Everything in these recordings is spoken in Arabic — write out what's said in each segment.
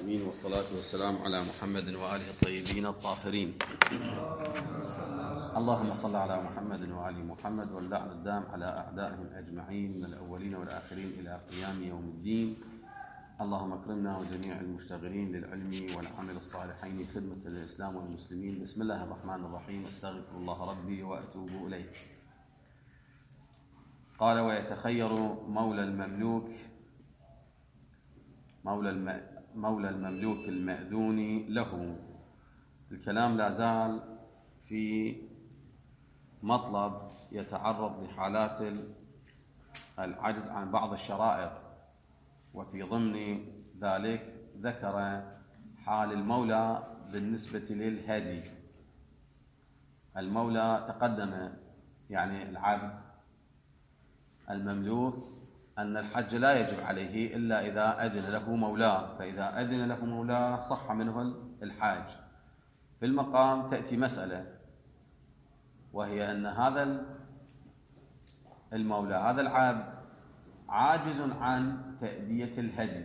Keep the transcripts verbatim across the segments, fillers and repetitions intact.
العالمين، والصلاة والسلام على محمد وآله الطيبين الطاهرين. اللهم صل على محمد وآل محمد، واللعن الدام على أعدائهم أجمعين من الأولين والآخرين إلى قيام يوم الدين. اللهم اكرمنا وجميع المشتغلين للعلم والعمل الصالحين خدمة الإسلام والمسلمين. بسم الله الرحمن الرحيم. استغفر الله ربي وأتوب إليه. قال: ويتخير مولى المملوك مولى الم... مولى المملوك المأذون له. الكلام لا زال في مطلب يتعرض لحالات العجز عن بعض الشرائط، وفي ضمن ذلك ذكر حال المولى بالنسبة للهدي. المولى تقدم، يعني العبد المملوك، أن الحج لا يجب عليه إلا إذا أذن له مولاه، فإذا أذن له مولاه صح منه الحاج. في المقام تأتي مسألة، وهي أن هذا المولى، هذا العبد، عاجز عن تأدية الهدي.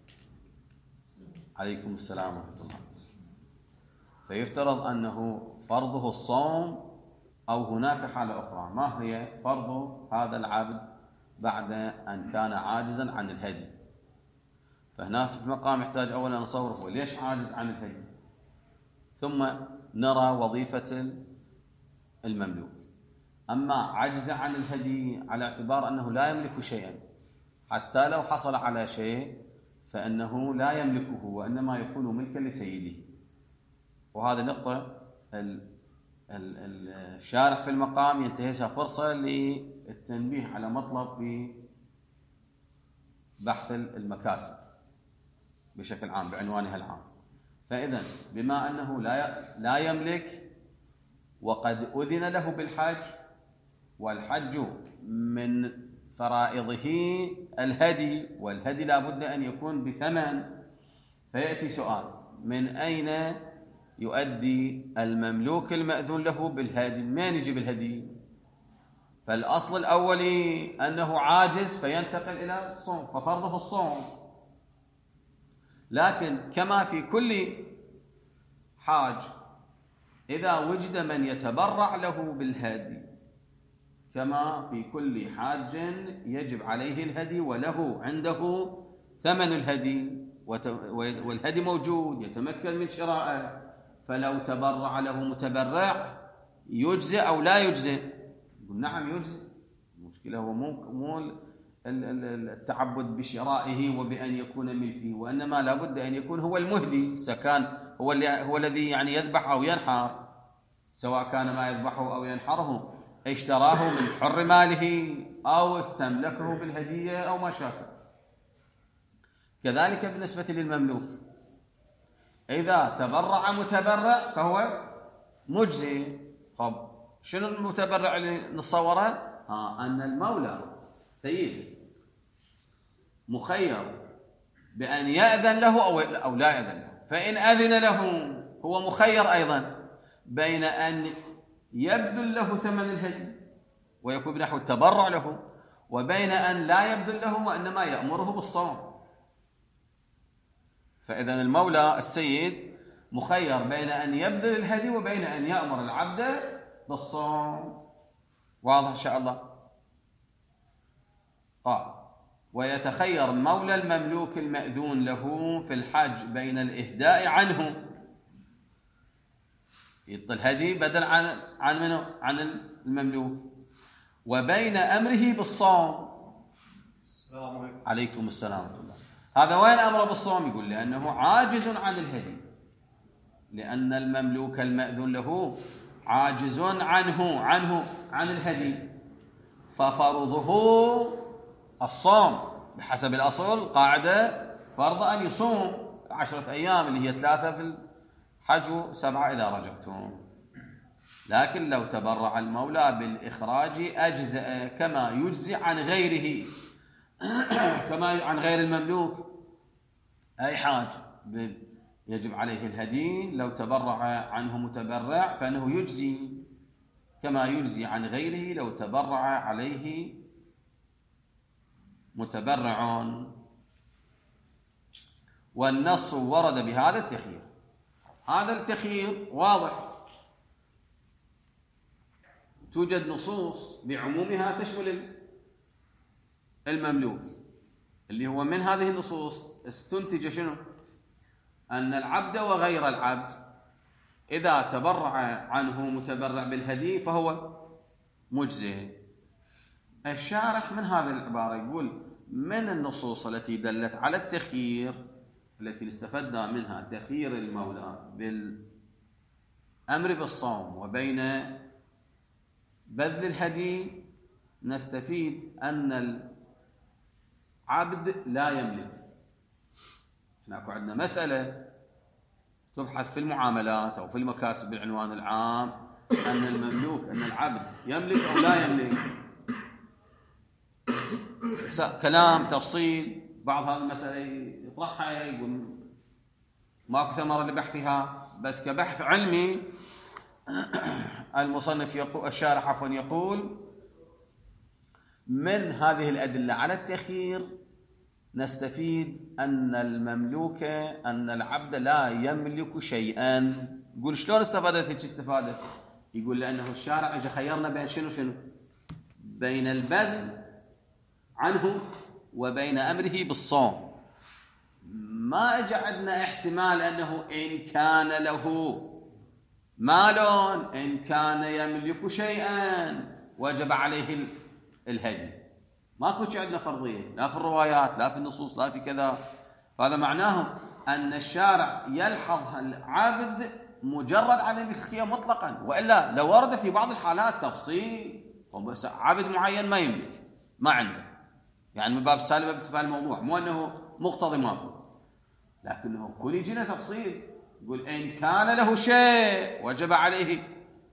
عليكم السلام ورحمة الله. فيفترض أنه فرضه الصوم، أو هناك حالة أخرى. ما هي فرض هذا العبد بعد أن كان عاجزا عن الهدي؟ فهنا في المقام يحتاج أولا نصور هو ليش عاجز عن الهدي، ثم نرى وظيفة المملوك. أما عجز عن الهدي على اعتبار أنه لا يملك شيئا، حتى لو حصل على شيء فإنه لا يملكه، وإنما يكون ملكا لسيده. وهذه نقطة الشارح في المقام ينتهزها فرصة للتنبيه على مطلب في بحث المكاسب بشكل عام بعنوانها العام. فإذا بما أنه لا لا يملك، وقد أذن له بالحج، والحج من فرائضه الهدي، والهدي لا بد أن يكون بثمن، فيأتي سؤال: من أين يؤدي المملوك المأذون له بالهدي؟ من يجيب الهدي؟ فالأصل الأولي أنه عاجز فينتقل إلى الصوم، ففرضه الصوم. لكن كما في كل حاج، إذا وجد من يتبرع له بالهدي، كما في كل حاج يجب عليه الهدي وله عنده ثمن الهدي، والهدي موجود يتمكن من شرائه، فلو تبرع له متبرع يجزئ أو لا يجزئ؟ يقول نعم يجزئ. المشكلة هو مو التعبد بشرائه وبأن يكون ملكه، وإنما لا بد أن يكون هو المهدي، سكان هو هو الذي يعني يذبح أو ينحر، سواء كان ما يذبحه أو ينحره اشتراه من حر ماله أو استملكه بالهدية أو ما شاكل. كذلك بالنسبة للمملوك، إذا تبرع متبرع فهو مجزي. طب شنو المتبرع اللي نصوره؟ ها أن المولى سيد مخير بأن يأذن له أو أو لا يأذن له. فإن أذن له هو مخير أيضا بين أن يبذل له ثمن الهدي ويكون بنحو التبرع له، وبين أن لا يبذل له وإنما يأمره بالصوم. فإذا المولى السيد مخير بين أن يبذل الهدي وبين أن يأمر العبد بالصوم. واضح إن شاء الله؟ قال: ويتخير مولى المملوك المأذون له في الحج بين الإهداء عنه، يعطي الهدي بدل عن عن منه عن المملوك، وبين أمره بالصوم. السلام عليكم. عليكم السلام ورحمة الله. هذا وين أمره بالصوم؟ يقول لأنه عاجز عن الهدي، لأن المملوك المأذون له عاجز عنه عنه عن الهدي، ففرضه الصوم بحسب الأصل قاعدة فرض أن يصوم عشرة أيام، اللي هي ثلاثة في الحج وسبعة إذا رجعتم. لكن لو تبرع المولى بالإخراج أجزأ، كما يجزي عن غيره كما عن غير المملوك. أي حاج يجب عليه الهدي، لو تبرع عنه متبرع فإنه يجزي كما يجزي عن غيره لو تبرع عليه متبرع. والنص ورد بهذا التخيير. هذا التخيير واضح، توجد نصوص بعمومها تشمل المملوك، اللي هو من هذه النصوص استنتج شنو؟ أن العبد وغير العبد إذا تبرع عنه متبرع بالهدي فهو مجزئ. الشارح من هذه العبارة يقول من النصوص التي دلت على التخيير التي استفدنا منها تخيير المولى بالأمر بالصوم وبين بذل الهدي، نستفيد أن العبد لا يملك. هناك عندنا مسألة تبحث في المعاملات أو في المكاسب بالعنوان العام أن المملوك أن العبد يملك أو لا يملك، كلام تفصيل. بعض هذه المسألة يطرحها يقول ماكو ثمرة لبحثها، بس كبحث علمي المصنف يقول الشارح عفوا يقول من هذه الأدلة على التخيير نستفيد أن المملوك أن العبد لا يملك شيئا. يقول شلون استفادت هيك استفادت؟ يقول لأنه الشارع اجى خيرنا بين شنو شنو؟ بين البذل عنه وبين أمره بالصوم. ما اجى عندنا احتمال أنه إن كان له مال إن كان يملك شيئا وجب عليه الهدي. ما كنت عندنا فرضية لا في الروايات لا في النصوص لا في كذا. فهذا معناه أن الشارع يلحظ العبد مجرد على الملكية مطلقا، وإلا لو ورد في بعض الحالات تفصيل عبد معين ما يملك ما عنده، يعني من باب السالبة باتفاق الموضوع، مو أنه مقتضي ماكو، لكنه كل يجينا تفصيل يقول إن كان له شيء وجب عليه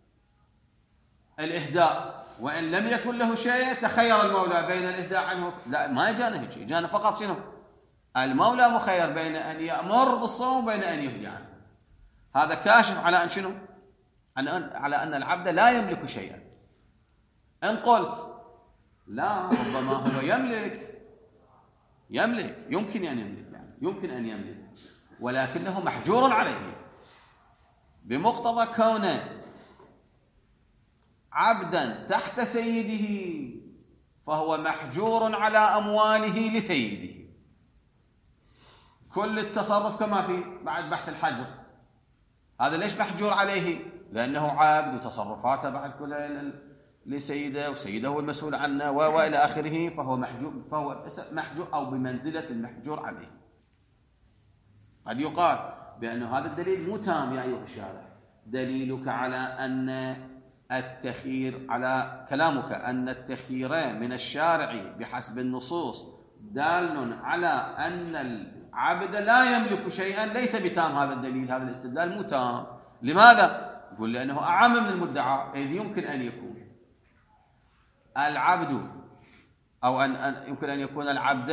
الإهداء وإن لم يكن له شيء تخير المولى بين الإهداء عنه. لا، ما جانا هيك، جانا فقط شنو؟ المولى مخير بين أن يأمر بالصوم وبين أن يهدي عنه. هذا كاشف على أن شنو؟ على أن العبد لا يملك شيئا. إن قلت لا ربما هو يملك يملك يمكن أن يملك يعني يمكن أن يملك ولكنه محجور عليه بمقتضى كونه عبدا تحت سيده، فهو محجور على أمواله لسيده. كل التصرف كما في بعد بحث الحجر، هذا ليش محجور عليه؟ لأنه عبد وتصرفاته بعد كلها لسيده وسيده هو المسؤول عنه وإلى آخره، فهو محجور فهو محجور أو بمنزلة المحجور عليه. قد يقال بأن هذا الدليل مو تام يا أيها الشارع، دليلك على أن التخيير على كلامك أن التخيير من الشارع بحسب النصوص دال على أن العبد لا يملك شيئا ليس بتام. هذا الدليل هذا الاستدلال مو تام. لماذا؟ يقول لأنه أعم من المدعى، إذ يمكن أن يكون العبد أو أن يمكن أن يكون العبد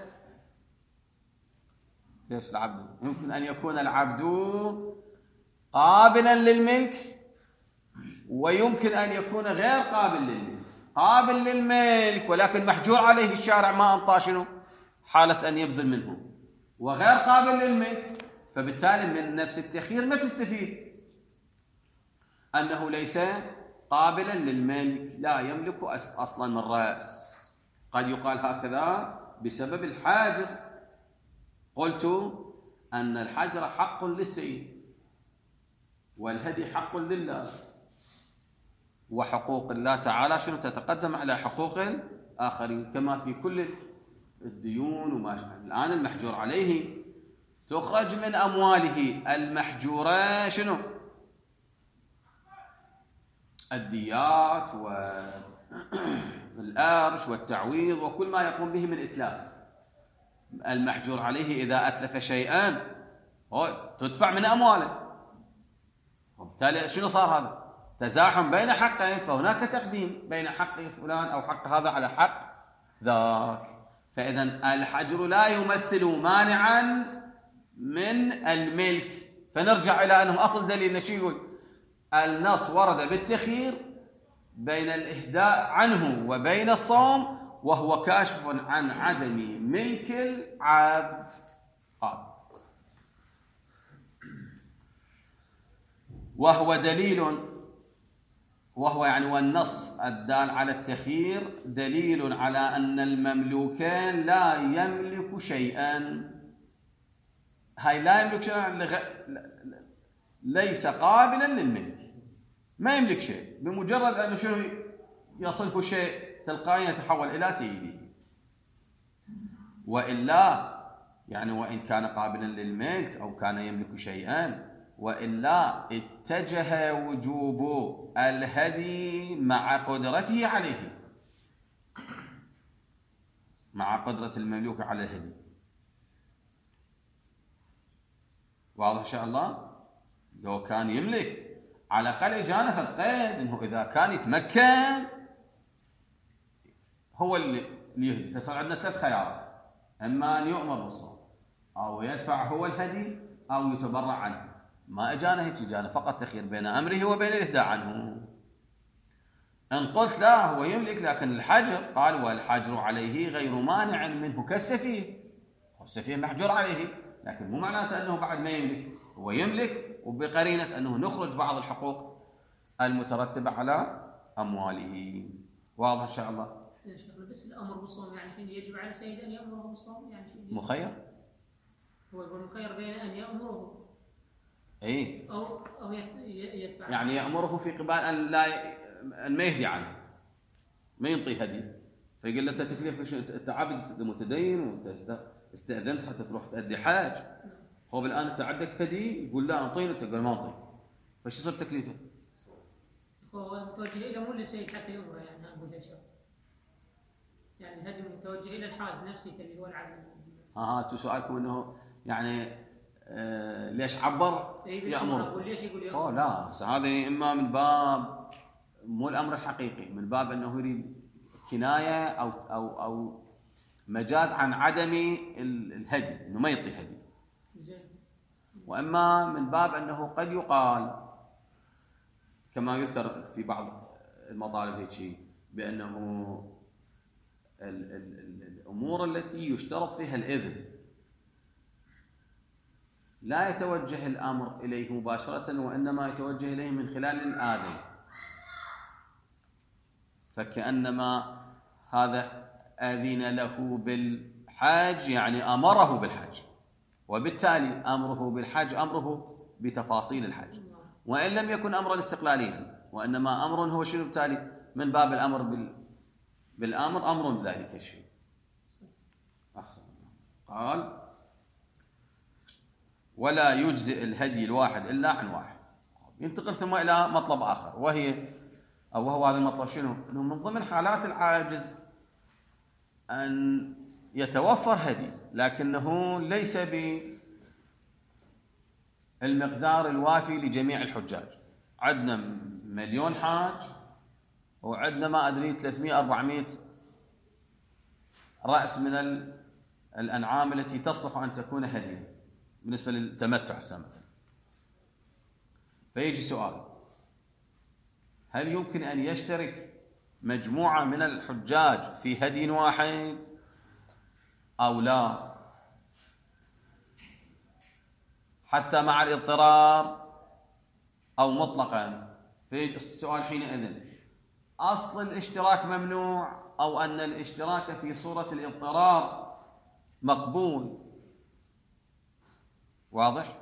ليش العبد؟ يمكن أن يكون العبد قابلا للملك ويمكن أن يكون غير قابل للملك. قابل للملك ولكن محجور عليه الشارع ما أنطى شنو؟ حالة أن يبذل منه، وغير قابل للملك، فبالتالي من نفس التخيير ما تستفيد أنه ليس قابلا للملك، لا يملك أصلا من رأس. قد يقال هكذا بسبب الحاجر. قلت أن الحجر حق للسيد والهدي حق لله، وحقوق الله تعالى شنو تتقدم على حقوق الآخرين كما في كل الديون. وما الآن المحجور عليه تخرج من أمواله المحجورة شنو؟ الديات والأرش والتعويض وكل ما يقوم به من إتلاف. المحجور عليه إذا أتلف شيئا تدفع من أمواله، وبالتالي شنو صار؟ هذا تزاحم بين حقين، فهناك تقديم بين حق فلان أو حق هذا على حق ذاك. فإذا الحجر لا يمثل مانعا من الملك. فنرجع إلى أنه أصل دليل نشي يقول النص ورد بالتخيير بين الإهداء عنه وبين الصوم، وهو كاشف عن عدم ملك العبد. قال وهو دليل، وهو يعني والنص الدال على التخيير دليل على أن المملوكين لا يملك شيئا. هاي لا يملك شيئا لغ... ليس قابلا للملك، ما يملك شيء، بمجرد أنه شنو يصرف شيء تلقائيا يتحول إلى سيده. وإلا يعني وإن كان قابلا للملك أو كان يملك شيئا، وإلا اتجه وجوب الهدي مع قدرته عليه، مع قدرة المملوك على الهدي. واضح إن شاء الله؟ لو كان يملك على الأقل جانا في القيد إنه إذا كان يتمكن هو اللي يهدي. فصار عندنا ثلاث خيارات: إما أن يؤمر بالصوم، أو يدفع هو الهدي، أو يتبرع عنه. ما اجانا هيك، اجانا فقط تخير بين امره وبين الاهداء عنه. ان قلت لا هو يملك لكن الحجر، قال والحجر عليه غير مانع منه كالسفيه. السفيه محجور عليه، لكن مو معناته انه بعد ما يملك، هو يملك وبقرينه انه نخرج بعض الحقوق المترتبه على امواله. واضح ان شاء الله؟ يا شيخ بس الامر بالصوم يعني شيء يجب على سيد ان يامره بالصوم، يعني شيء مخير. هو يقول مخير بين ان يامره اي او او يدفع، يعني يامره في قبال ان لا ان ما يهدي عنه، ما ينطي هدي، فيقول له انت تكليفك انت عبد متدين وانت استاذنت حتى تروح تؤدي حاج، هو الان انت عندك هدي، يقول لا انطيني، انت تقول ما انطيك، فايش يصير تكليفه؟ هو متوجه الى مو للسيد حتى يامره، يعني اقول يا شيخ يعني الهدي متوجه الى الحاج نفسه اللي هو العبد. اه انتم سؤالكم انه يعني آه ليش عبر يأمر؟ ليش يقول يأمر؟ اوه لا، هذا اما من باب مو الامر الحقيقي، من باب انه يريد كنايه او او او مجاز عن عدم الهدي، انه ما يعطي هدي. واما من باب انه قد يقال كما يذكر في بعض المطالب هيك شيء بانه ال ال الامور التي يشترط فيها الاذن لا يتوجه الامر اليه مباشره، وانما يتوجه اليه من خلال الاذن، فكانما هذا اذن له بالحج يعني امره بالحج، وبالتالي امره بالحج امره بتفاصيل الحج، وان لم يكن امرا استقلاليا، وانما امر هو شنو بالتالي من باب الامر بال بالامر امر بذلك الشيء. احسن. قال ولا يجزئ الهدي الواحد الا عن واحد. ينتقل ثم الى مطلب اخر، وهي او وهو هذا المطلب شنو؟ انه من ضمن حالات العاجز ان يتوفر هدي لكنه ليس بالمقدار الوافي لجميع الحجاج. عندنا مليون حاج وعندنا ما ادري ثلاثمئة أربعمئة راس من الانعام التي تصلح ان تكون هديه بالنسبه للتمتع مثلا. فيجي سؤال: هل يمكن ان يشترك مجموعه من الحجاج في هدي واحد او لا، حتى مع الاضطرار او مطلقا؟ في السؤال حينئذ اصل الاشتراك ممنوع او ان الاشتراك في صوره الاضطرار مقبول؟ واضح؟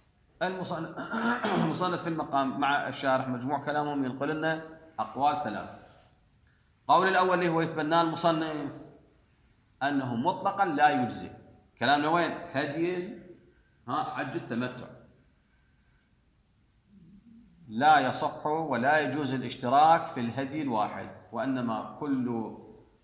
المصنف في المقام مع الشارح مجموع كلامهم ينقل لنا اقوال ثلاثه. القول الاول اللي هو يتبناه المصنف انه مطلقا لا يجزي. كلامنا وين؟ هدي ها حج التمتع لا يصح ولا يجوز الاشتراك في الهدي الواحد، وانما كل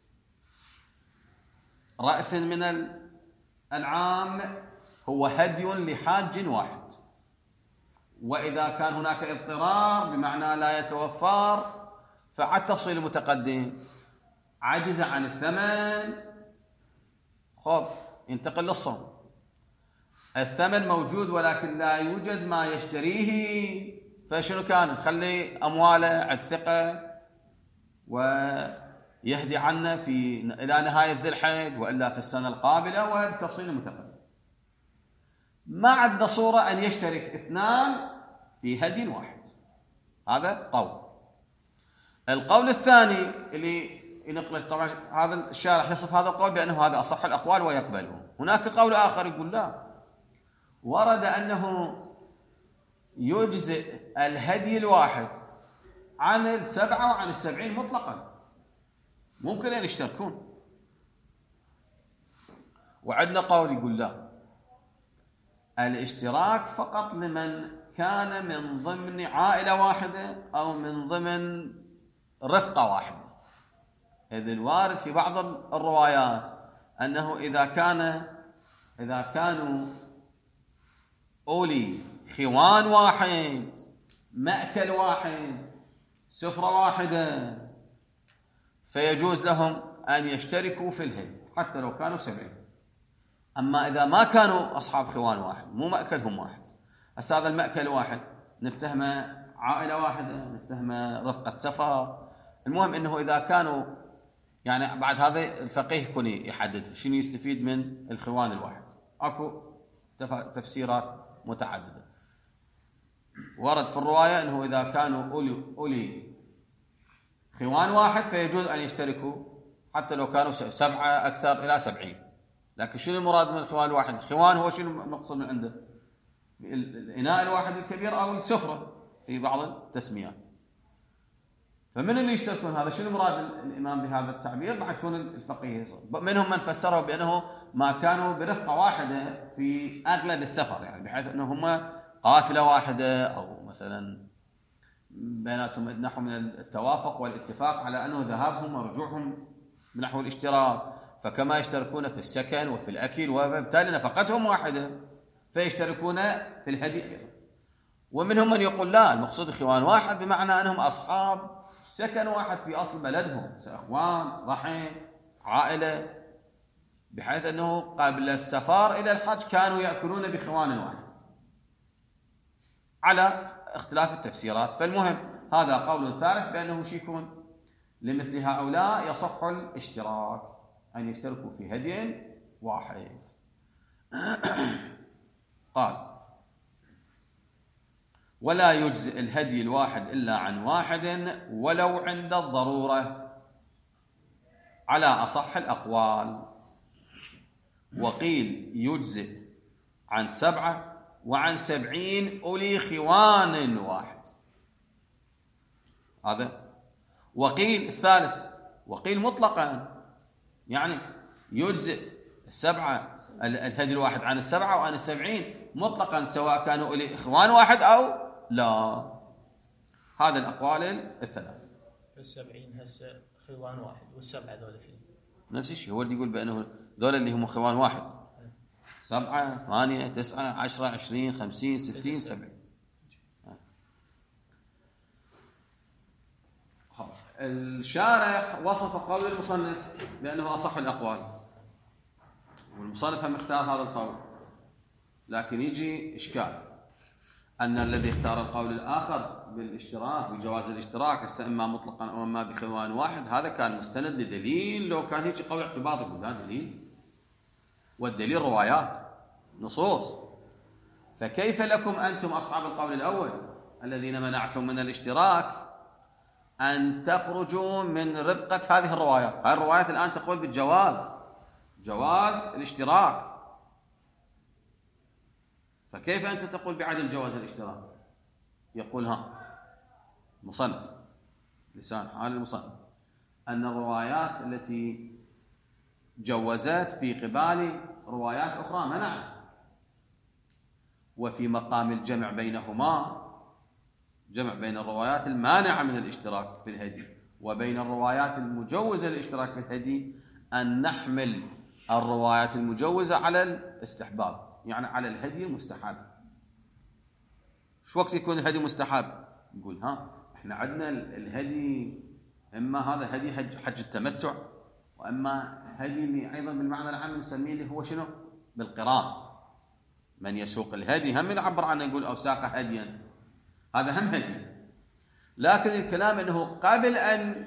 راس من العام هو هدي لحاج واحد. واذا كان هناك اضطرار بمعنى لا يتوفر، فعلى التفصيل المتقدم عجز عن الثمن، خب ينتقل للصوم. الثمن موجود ولكن لا يوجد ما يشتريه، فشنو كان؟ نخلي امواله عند ثقه ويهدي عنه في الى نهايه ذي الحج والا في السنه القابله، والتفصيل المتقدم. ما عندنا صوره ان يشترك اثنان في هدي واحد، هذا قول. القول الثاني اللي ينقل طبعا هذا الشارح يصف هذا القول بأنه هذا أصح الأقوال ويقبله. هناك قول آخر يقول لا، ورد أنه يجزئ الهدي الواحد عن السبعة وعن السبعين مطلقا، ممكن أن يشتركون. وعندنا قول يقول لا، الاشتراك فقط لمن كان من ضمن عائلة واحدة أو من ضمن رفقة واحدة، إذ الوارد في بعض الروايات أنه إذا كان إذا كانوا أولي خوان واحد، مأكل واحد، سفرة واحدة، فيجوز لهم أن يشتركوا في الهدي حتى لو كانوا سبعين. أما إذا ما كانوا أصحاب خوان واحد، مو مأكلهم واحد، بس هذا المأكل واحد، نفتهمه عائلة واحدة، نفتهمه رفقة سفر، المهم إنه إذا كانوا يعني بعد هذا الفقيه يكون يحدد شنو يستفيد من الخوان الواحد. أكو تفسيرات متعددة. ورد في الرواية أنه إذا كانوا أولي, أولي خوان واحد فيجوز أن يشتركوا حتى لو كانوا سبعة أكثر إلى سبعين. لكن شنو المراد من الخوان الواحد؟ الخوان هو شنو مقصود من عنده؟ الإناء الواحد الكبير أو السفرة في بعض التسميات. فمن اللي يشتركون هذا؟ شنو مراد الإمام بهذا التعبير؟ بعد يكون الفقيه. منهم من فسره بأنه ما كانوا برفقة واحدة في أغلب السفر، يعني بحيث أنه هم قافلة واحدة أو مثلا بيناتهم نحو من التوافق والاتفاق على أنه ذهابهم ورجوعهم بنحو الاشتراك، فكما يشتركون في السكن وفي الأكل وبالتالي نفقتهم واحدة فيشتركون في الهدي أيضا. ومنهم من يقول لا، المقصود خوان واحد بمعنى أنهم أصحاب سكن واحد في أصل بلدهم، أخوان، رحم، عائلة، بحيث أنه قبل السفر إلى الحج كانوا يأكلون بخوان واحد على اختلاف التفسيرات. فالمهم هذا قول ثالث بأنه شيكون لمثل هؤلاء يصح الاشتراك، أن يشتركوا في هدي واحد. قال ولا يجزئ الهدي الواحد إلا عن واحد ولو عند الضرورة على أصح الأقوال. وقيل يجزئ عن سبعة وعن سبعين أولي خوان واحد. هذا وقيل الثالث، وقيل مطلقا، يعني يجزئ السبعة الهدي الواحد عن السبعة وعن السبعين مطلقا سواء كانوا أولي إخوان واحد أو لا. هذا الأقوال الثلاث. السبعين هسه خوان واحد والسبعة ذولا شيء نفس الشيء. هو اللي يقول بأنه ذولا اللي هم خوان واحد سبعة ثمانية تسعة عشرة عشرين خمسين ستين سبعين. الشارح وصف قول المصنف بأنه أصح الأقوال، والمصنف هم اختار هذا القول، لكن يجي إشكال أن الذي اختار القول الآخر بالاشتراك بجواز الاشتراك إما مطلقا أو إما بخوان واحد، هذا كان مستند لدليل. لو كان هيك قول اعتباط يقول هذا دليل، والدليل روايات نصوص. فكيف لكم أنتم أصحاب القول الأول الذين منعتم من الاشتراك أن تخرجوا من ربقة هذه الروايات؟ هذه الروايات الآن تقول بالجواز، جواز الاشتراك، فكيف أنت تقول بعدم جواز الاشتراك؟ يقول ها مصنف لسان حال المصنف أن الروايات التي جوزت في قبال روايات أخرى منعت، وفي مقام الجمع بينهما، جمع بين الروايات المانعة من الاشتراك في الهدي وبين الروايات المجوزة للاشتراك في الهدي، أن نحمل الروايات المجوزة على الاستحباب، يعني على الهدي المستحب. شو وقت يكون الهدي مستحب؟ نقول ها احنا عندنا الهدي اما هذا هدي حج, حج التمتع، واما هدي اللي ايضا بالمعنى العام نسميه اللي هو شنو؟ بالقران. من يسوق الهدي هم يعبر عنه يقول او ساق هديا، هذا هم هدي. لكن الكلام انه قبل ان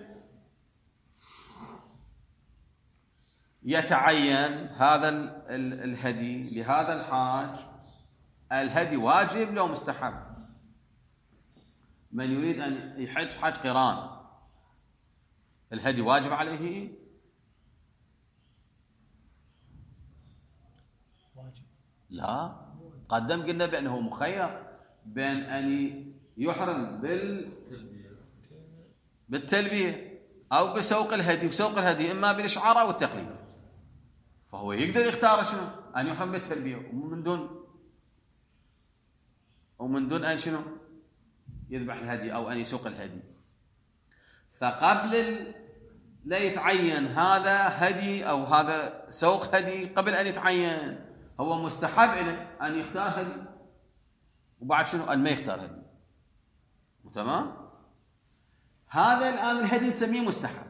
يتعين هذا الهدي لهذا الحاج، الهدي واجب لو مستحب. من يريد أن يحج حج قران الهدي واجب عليه؟ واجب. لا، قدم قلنا بأنه مخير بين أن يحرم بال بالتلبية أو بسوق الهدي. وسوق الهدي إما بالإشعار أو التقليد، فهو يقدر يختار شنو؟ أن يحرم بالتلبية ومن دون ومن دون أن شنو؟ يذبح الهدي أو أن يسوق الهدي. فقبل لا يتعين هذا هدي أو هذا سوق هدي، قبل أن يتعين هو مستحب له أن يختار هدي، وبعد شنو؟ أن ما يختار هدي. تمام؟ هذا الآن الهدي نسميه مستحب،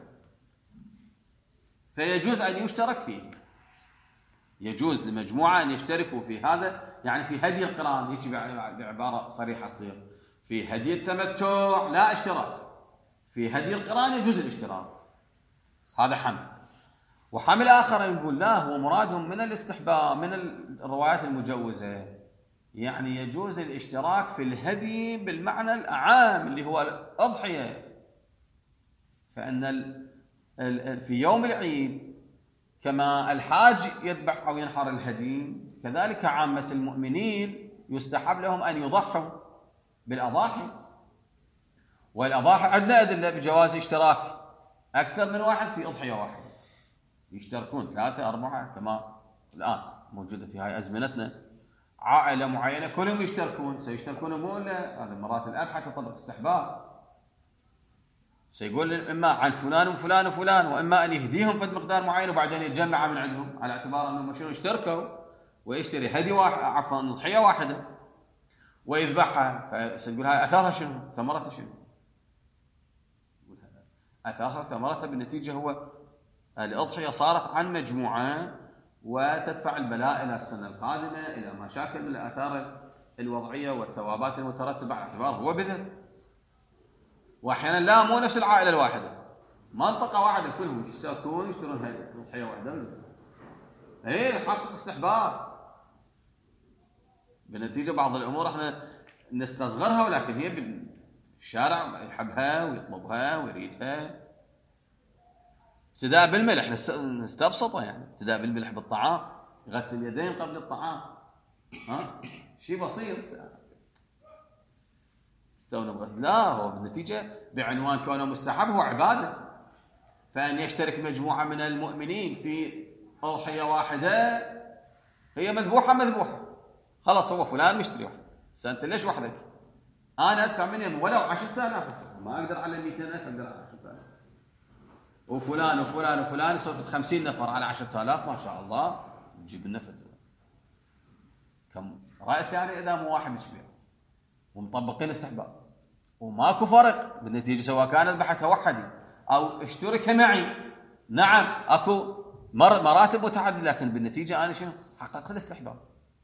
فيجوز أن يشترك فيه. يجوز لمجموعة أن يشتركوا في هذا، يعني في هدي القران، يجي بعبارة صريحة تصير في هدي التمتع لا اشتراك، في هدي القران يجوز الاشتراك. هذا حمل. وحمل آخر يقول لا، هو مرادهم من الاستحباب من الروايات المجوزة، يعني يجوز الاشتراك في الهدي بالمعنى الأعام اللي هو الأضحية. فإن في يوم العيد كما الحاج يذبح أو ينحر الهدي، كذلك عامة المؤمنين يستحب لهم أن يضحوا بالأضاحي. والأضاحي عندنا أدلة بجواز اشتراك أكثر من واحد في أضحية واحدة، يشتركون ثلاثة أربعة كما الآن موجودة في هاي أزمنتنا. عائلة معينة كلهم يشتركون، سيشتركون مو إلا هذا مرات الأضحى تطبق استحباب، سيقول إما عن فلان وفلان وفلان، وإما أن يهديهم فد مقدار معين وبعدين يتجمع من عندهم على اعتبار أنهم شنو اشتركوا ويشتري هدي واحد عفوا ضحية واحدة ويذبحها. فسنقول هاي أثرها شنو؟ ثمرتها شنو؟ أثرها ثمرتها بالنتيجة هو الأضحية صارت عن مجموعة وتدفع البلاء إلى السنة القادمة إلى مشاكل من الآثار الوضعية والثوابات المترتبة على اعتبار هو بذل. وأحيانا لا، مو نفس العائلة الواحدة، منطقة واحدة كلهم يشتركون يشترون ضحية واحدة، إيه يحقق استحباب. بالنتيجة بعض الأمور احنا نستصغرها، ولكن هي بالشارع يحبها ويطلبها ويريدها. ابتداء بالملح نستبسطه، يعني ابتداء بالملح بالطعام، غسل اليدين قبل الطعام، ها شيء بسيط استونا. لا، هو بالنتيجة بعنوان كونه مستحب هو عبادة. فأن يشترك مجموعة من المؤمنين في أضحية واحدة هي مذبوحة مذبوحة، خلاص هو فلان مشتري واحد، سأنت ليش وحدك؟ أنا أدفع مني ولو عشرة آلاف، ما أقدر على مئتين ألف، أقدر على عشرة آلاف. وفلان وفلان وفلان صرفت خمسين نفر على عشرة آلاف، ما شاء الله نجيب النفذ. كم رأس يعني إذا مو واحد يشبه ومطبقين استحباب وماكو فرق بالنتيجة، سواء كان ذبحتها وحدي أو اشترك معي. نعم أكو مراتب متعددة، لكن بالنتيجة أنا شنو؟ حققت الاستحباب.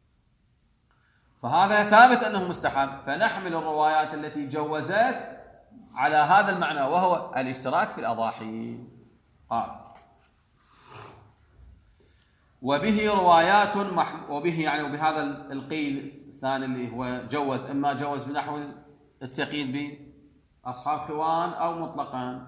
فهذا ثابت أنه مستحب، فنحمل الروايات التي جوزت على هذا المعنى وهو الاشتراك في الأضاحي. آه. وبه روايات مح... وبه يعني وبهذا القيل الثاني اللي هو جوز، إما جوز بنحو التقييد بأصحاب خوان أو مطلقا.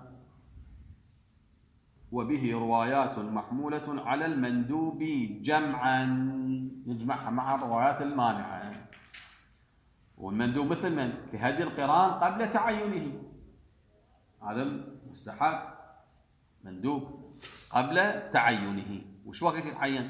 وبه روايات محمولة على المندوب جمعا، نجمعها مع الروايات المانعة. والمندوب مثل من؟ كهدي القران قبل تعينه، هذا مستحب مندوب قبل تعينه. وش وقت يتعين؟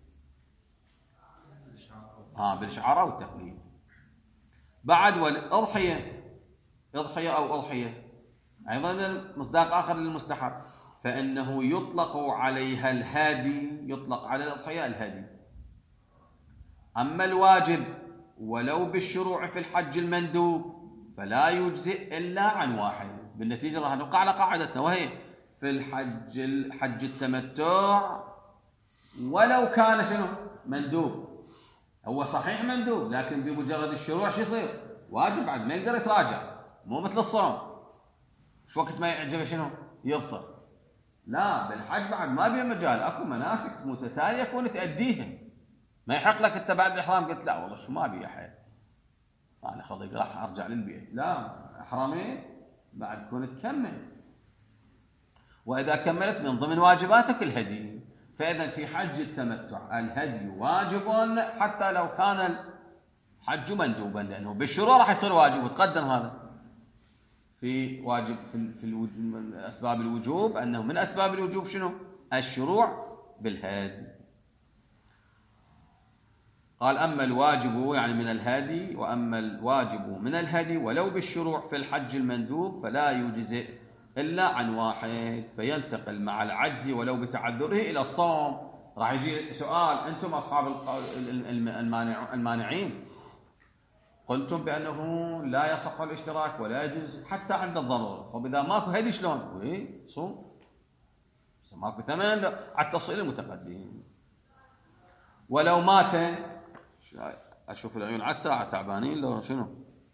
ها بالإشعار أو التقليد. بعد والأضحية، أضحية أو أضحية أيضا مصداق آخر للمستحب، فإنه يطلق عليها الهادي، يطلق على الأضحية الهادي. أما الواجب ولو بالشروع في الحج المندوب فلا يجزئ إلا عن واحد. بالنتيجة راح نوقع على قاعدتنا، وهي في الحج الحج التمتع ولو كان شنو؟ مندوب. هو صحيح مندوب، لكن بمجرد الشروع شو يصير؟ واجب، بعد ما يقدر يتراجع، مو مثل الصوم شو وقت ما يعجبه شنو؟ يفطر. لا، بالحج بعد ما بيه مجال، اكو مناسك متتاليه كون تأديها، ما يحق لك انت بعد الاحرام قلت لا والله شو ما بي يا حيل، أنا خليك راح أرجع للبيت، لا أحرمت بعد كنت تكمل. وإذا كملت من ضمن واجباتك الهدي. فإذا في حج التمتع الهدي واجب حتى لو كان الحج مندوبا، لأنه بالشروع راح يصير واجب، وتقدم هذا في واجب في, في من أسباب الوجوب، أنه من أسباب الوجوب شنو؟ الشروع بالهدي. قال أما الواجب يعني من الهدي، وأما الواجب من الهدي ولو بالشروع في الحج المندوب فلا يجزئ إلا عن واحد، فينتقل مع العجز ولو بتعذره إلى الصوم. راح يجي سؤال، أنتم أصحاب المانعين قلتم بأنه لا يصح الاشتراك ولا يجوز حتى عند الضرورة، طب إذا ماكو هدي شلون؟ إيه صوم، بس ماكو ثمن على التفصيل المتقدم. ولو مات، أشوف العيون على الساعة تعبانين لو شنو؟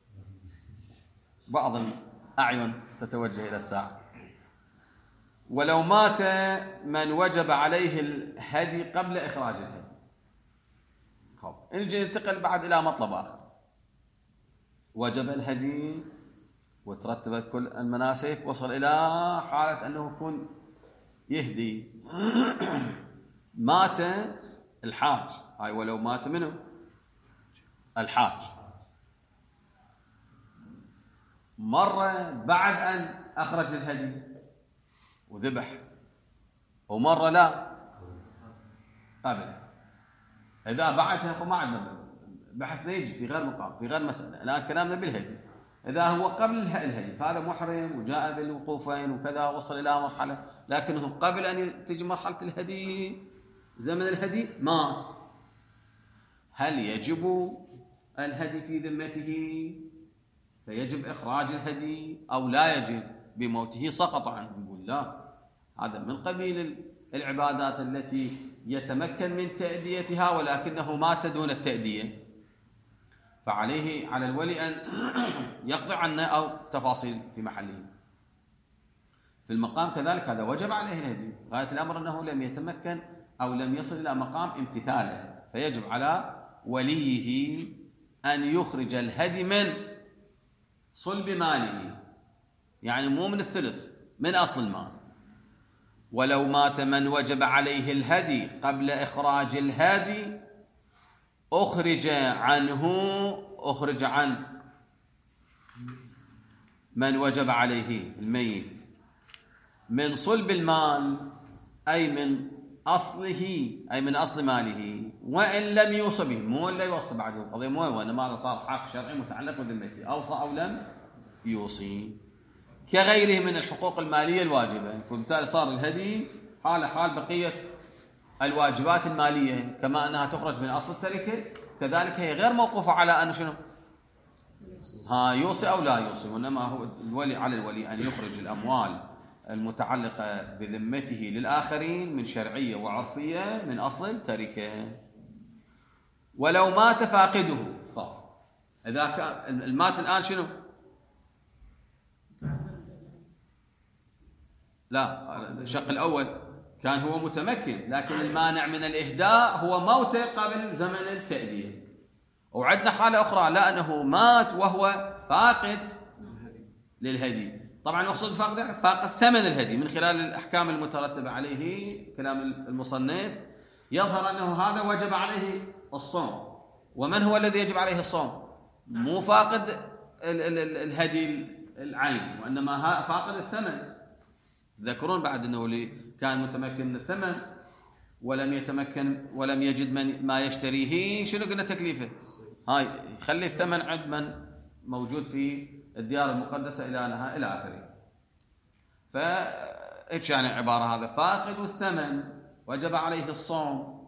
بعض الأعين تتوجه إلى الساعة. ولو مات من وجب عليه الهدي قبل إخراج الهدي. خب نجي ننتقل بعد إلى مطلب آخر. وجب الهدي وترتبت كل المناسك، وصل إلى حالة أنه يكون يهدي. مات الحاج، هاي ولو مات منه الحاج مرة بعد أن أخرج الهدي وذبح، ومرة لا قبل. إذا بعدها فما عندنا بحثنا يجي في غير مقام، في غير مسألة، الآن كلامنا بالهدي. إذا هو قبل الهدي فهذا محرم وجاء بالوقوفين وكذا وصل إلى مرحلة، لكنه قبل أن تجي مرحلة الهدي زمن الهدي مات. هل يجب الهدي في ذمته فيجب إخراج الهدي أو لا يجب؟ بموته سقط عنه. نقول لا، هذا من قبيل العبادات التي يتمكن من تأديتها ولكنه مات دون التأدية، فعليه على الولي أن يقضي عنه أو تفاصيل في محله. في المقام كذلك هذا وجب عليه الهدي، غاية الأمر أنه لم يتمكن أو لم يصل إلى مقام امتثاله، فيجب على وليه أن يخرج الهدي من صلب ماله، يعني مو من الثلث، من أصل المال. ولو مات من وجب عليه الهدي قبل إخراج الهدي أخرج عنه، أخرج عن من وجب عليه الميت من صلب المال، أي من أصله، أي من أصل ماله، وإن لم يوصى به. مو إلا يوصى بعده القضية، مو وإنما هذا صار حق شرعي متعلق بذمته، أوصى أو لم يوصي، كغيره من الحقوق المالية الواجبة. وبالتالي صار الهدي حال حال بقية الواجبات المالية، كما أنها تخرج من أصل التركة كذلك هي غير موقوفة على أن شنو ها يوصي أو لا يوصي، وإنما هو الولي على الولي أن يخرج الأموال المتعلقة بذمته للآخرين من شرعية وعرفية من أصل التركة. ولو مات فاقده، طب إذا كان المات الآن شنو؟ لا، الشق الأول كان هو متمكن، لكن المانع من الإهداء هو موته قبل زمن التأدية. وعندنا حالة أخرى، لا أنه مات وهو فاقد للهدي. طبعا مقصود فاقد فاقد ثمن الهدي من خلال الأحكام المترتبة عليه. كلام المصنف يظهر أنه هذا وجب عليه الصوم. ومن هو الذي يجب عليه الصوم؟ مو فاقد الهدي العين، وإنما فاقد الثمن. تذكرون بعد أنه اللي كان متمكن من الثمن ولم يتمكن ولم يجد من ما يشتريه، شنو قلنا تكليفه؟ هاي خلي الثمن عند من موجود في الديار المقدسة إلى نهاية إلى آخره. فإيش يعني عبارة هذا؟ فاقد الثمن وجب عليه الصوم.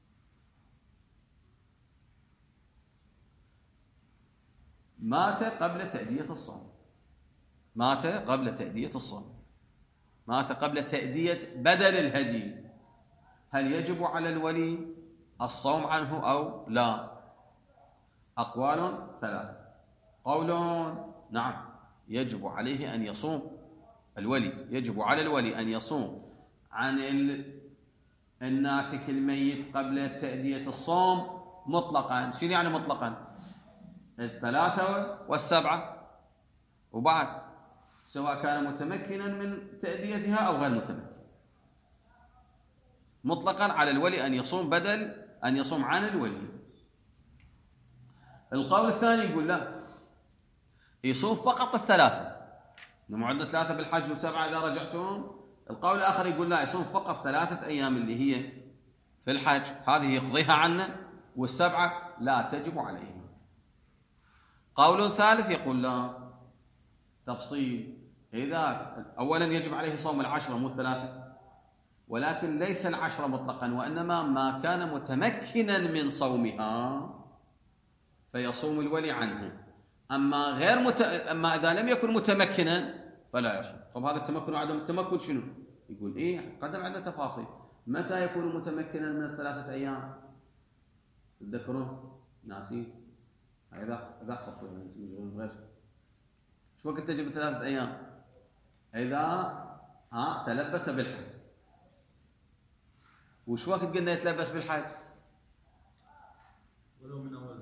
مات قبل تأدية الصوم، مات قبل تأدية الصوم، مات قبل تأدية بدل الهدي. هل يجب على الولي الصوم عنه أو لا؟ أقوال ثلاثة. قول نعم يجب عليه أن يصوم، الولي يجب على الولي أن يصوم عن الناسك الميت قبل تأدية الصوم مطلقا. شنو يعني مطلقا؟ الثلاثة والسبعة، وبعد سواء كان متمكنا من تأديتها أو غير متمكن. مطلقا على الولي أن يصوم بدل أن يصوم عن الولي. القول الثاني يقول لا، يصوم فقط الثلاثة، معدة ثلاثة بالحج وسبعة إذا رجعتهم. القول الآخر يقول لا، يصوم فقط ثلاثة أيام اللي هي في الحج، هذه يقضيها عنه، والسبعة لا تجب عليه. قول ثالث يقول لا، تفصيل. إذا أولا يجب عليه صوم العشرة مو الثلاثة، ولكن ليس العشرة مطلقا، وإنما ما كان متمكنا من صومها فيصوم الولي عنه. أما غير مت... أما إذا لم يكن متمكنا فلا يصوم. طب هذا التمكن وعدم التمكن شنو؟ يقول إيه، قدم عندنا تفاصيل. متى يكون متمكنا من الثلاثة أيام؟ تذكرون؟ ناسين؟ إذا إذا خطوا غير شو وقت تجب ثلاثة أيام؟ إذا ها تلبس بالحج. وش وقت قلنا يتلبس بالحج؟ ولو من أول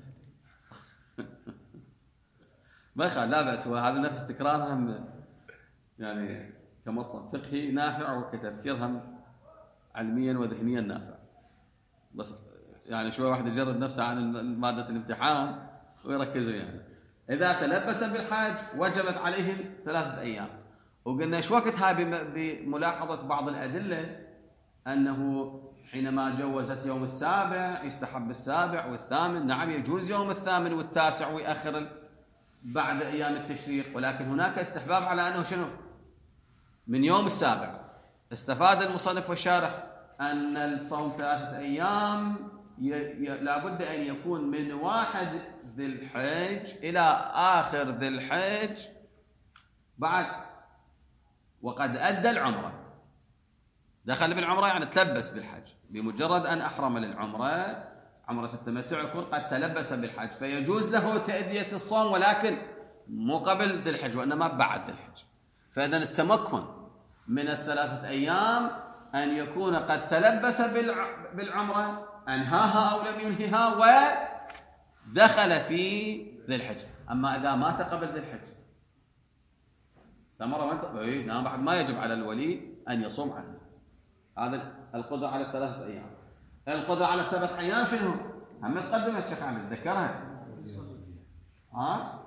ما يخالف، لا بأس، وهذا نفس تكرار هم يعني كمطلب فقهي نافع وكتذكير هم علميا وذهنيا نافع. بس يعني شوي واحد يجرب نفسه عن مادة الامتحان ويركزوا. يعني إذا تلبس بالحج وجبت عليه ثلاثة أيام. وقلنا إيش وقت هاي بملاحظة بعض الأدلة أنه حينما جوزت يوم السابع يستحب السابع والثامن. نعم يجوز يوم الثامن والتاسع ويأخر بعد أيام التشريق، ولكن هناك استحباب على أنه شنو؟ من يوم السابع. استفاد المصنف والشارح أن الصوم ثلاثة أيام لابد أن يكون من واحد ذي الحج إلى آخر ذي الحج بعد، وقد أدى العمرة. دخل بالعمرة يعني تلبس بالحج، بمجرد أن أحرم للعمرة عمرة التمتع يكون قد تلبس بالحج، فيجوز له تأدية الصوم، ولكن مو قبل ذي الحج وإنما بعد ذي الحج. فإذا التمكن من الثلاثة أيام أن يكون قد تلبس بالعمرة، أنهاها أو لم ينهيها، ودخل في ذي الحج. أما إذا مات قبل ذي الحج ثمرة وانت إيه نعم بعد ما يجب على الولي أن يصوم عنه. هذا القدرة على الثلاثة أيام. القدرة على سبعة أيام شنو؟ هم تقدم الشيخ عامل تذكرها. ها؟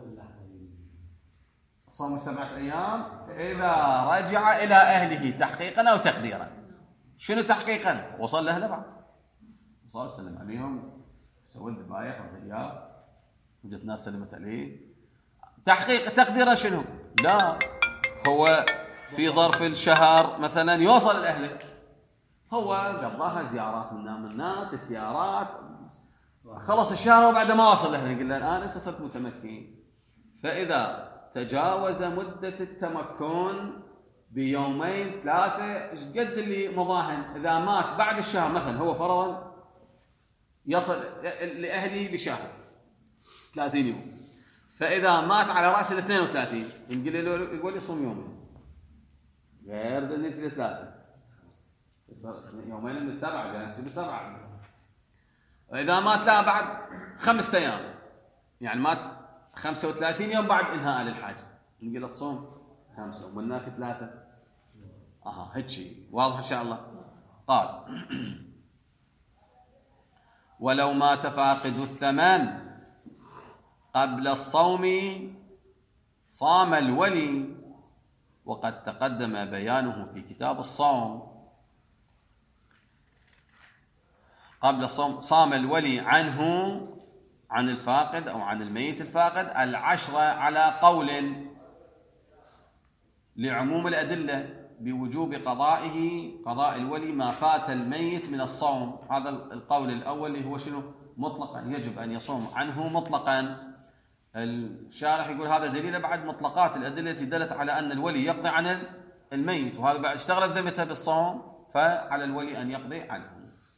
صوم سبعة أيام إذا رجع إلى أهله تحقيقا أو تقديرا. شنو تحقيقا؟ وصل لأهله بعد، وصل سلم عليهم، سوى الذبايح والرياض، وجت ناس سلمت عليه. تحقيق تقديرا شنو؟ لا، هو في ظرف الشهر مثلا يوصل لأهله، هو قضاها زيارات من الناس زيارات، خلص الشهر وبعد ما وصل لأهله يقول له الآن أنت صرت متمكن. فإذا تجاوز مدة التمكن بيومين ثلاثة، ايش قد اللي مضاهن. إذا مات بعد الشهر مثلا، هو فرضا يصل لأهله بشهر ثلاثين يوم، فإذا مات على رأس الاثنين وثلاثين يقول له يقول يصوم يومين غير ذنيت ثلاثة، يومين من السبعة جاءت بسبعة. وإذا مات لا بعد خمسة أيام، يعني مات خمسة وثلاثين يوم بعد إنهاء للحج، نقول له تصوم خمسة ومناك ثلاثة. أها هيك واضح إن شاء الله. قال ولو مات فاقد الثمان قبل الصوم صام الولي، وقد تقدم بيانه في كتاب الصوم. قبل الصوم صام الولي عنه، عن الفاقد أو عن الميت الفاقد، العشرة على قول لعموم الأدلة بوجوب قضائه قضاء الولي ما فات الميت من الصوم. هذا القول الأول اللي هو شنو؟ مطلقا يجب أن يصوم عنه مطلقا. الشارح يقول هذا دليل بعد مطلقات الأدلة التي دلت على أن الولي يقضي عن الميت، وهذا بعد اشتغلت ذمته بالصوم فعلى الولي أن يقضي عنه.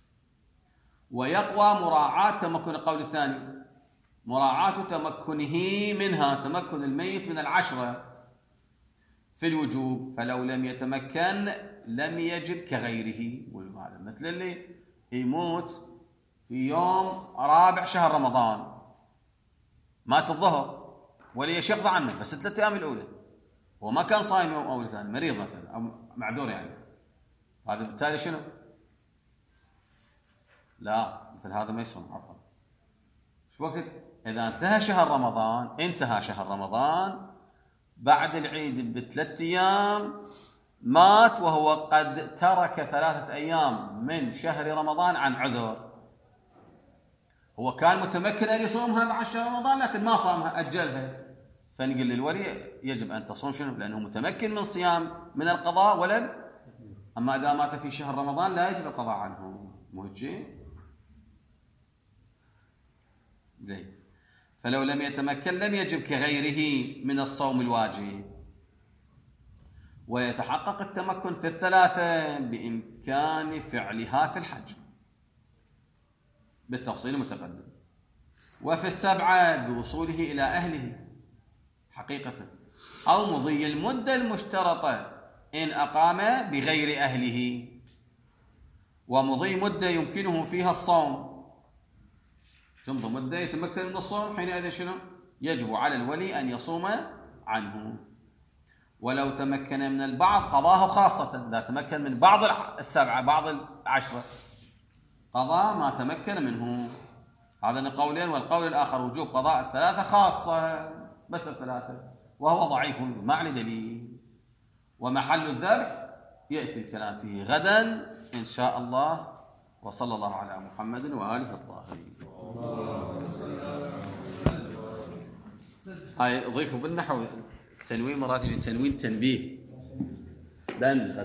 ويقوى مراعاة تمكن القول الثاني، مراعاة تمكنه منها، تمكن الميت من العشرة في الوجوب، فلو لم يتمكن لم يجب كغيره. مثل اللي يموت في يوم رابع شهر رمضان مات الظهر وليش يقضى عنه بس الثلاث أيام الأولى، هو ما كان صايم يوم أول ثاني، مريض مثلا أو معذور يعني، هذا بالتالي شنو؟ لا مثل هذا ما يصوم. عفوا شو وقت إذا انتهى شهر رمضان، انتهى شهر رمضان بعد العيد بثلاث أيام مات وهو قد ترك ثلاثة أيام من شهر رمضان عن عذر، هو كان متمكن أن يصومها مع شهر رمضان لكن ما صامها أجلها، فنقول للولي يجب أن تصوم شنو؟ لأنه متمكن من صيام من القضاء ولم، أما إذا مات في شهر رمضان لا يجب القضاء عنه. مهجي جيد. فلو لم يتمكن لم يجب كغيره من الصوم الواجب. ويتحقق التمكن في الثلاثة بإمكان فعلها في الحج بالتفصيل المتقدم، وفي السبعة بوصوله إلى أهله حقيقة، أو مضي المدة المشترطة إن أقام بغير أهله، ومضي مدة يمكنه فيها الصوم، تمضي مدة يتمكن من الصوم، حينئذ شنو؟ يجب على الولي أن يصوم عنه. ولو تمكن من البعض قضاه خاصة، إذا تمكن من بعض السبعة بعض العشرة قضاء ما تمكن منه. هذا قولين، والقول الآخر وجوب قضاء الثلاثة خاصة بس الثلاثة، وهو ضعيف ما عليه دليل. ومحل الذبح يأتي الكلام فيه غدا إن شاء الله. وصلى الله على محمد وآله الطاهرين. هاي ضيفوا بالنحو تنوين مرات يجي تنوين تنبيه لأن